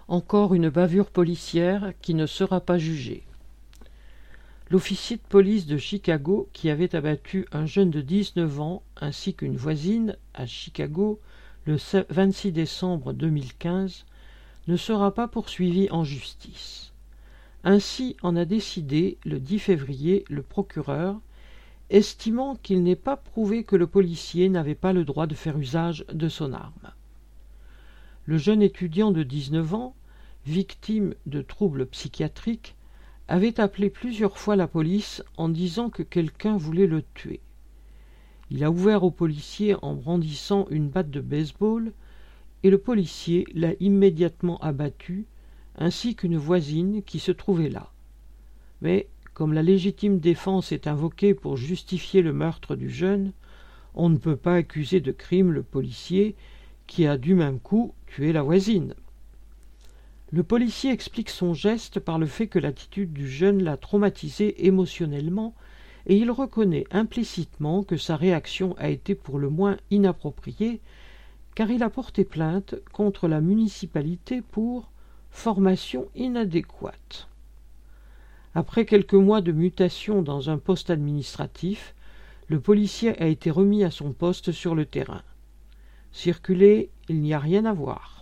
Encore une bavure policière qui ne sera pas jugée. L'officier de police de Chicago, qui avait abattu un jeune de 19 ans ainsi qu'une voisine à Chicago le 26 décembre 2015, ne sera pas poursuivi en justice. Ainsi en a décidé le 10 février le procureur, estimant qu'il n'est pas prouvé que le policier n'avait pas le droit de faire usage de son arme. Le jeune étudiant de 19 ans, victime de troubles psychiatriques, avait appelé plusieurs fois la police en disant que quelqu'un voulait le tuer. Il a ouvert au policier en brandissant une batte de baseball et le policier l'a immédiatement abattu, ainsi qu'une voisine qui se trouvait là. Mais, comme la légitime défense est invoquée pour justifier le meurtre du jeune, on ne peut pas accuser de crime le policier qui a du même coup tué la voisine. Le policier explique son geste par le fait que l'attitude du jeune l'a traumatisé émotionnellement et il reconnaît implicitement que sa réaction a été pour le moins inappropriée car il a porté plainte contre la municipalité pour formation inadéquate. Après quelques mois de mutation dans un poste administratif, le policier a été remis à son poste sur le terrain. Circuler, il n'y a rien à voir.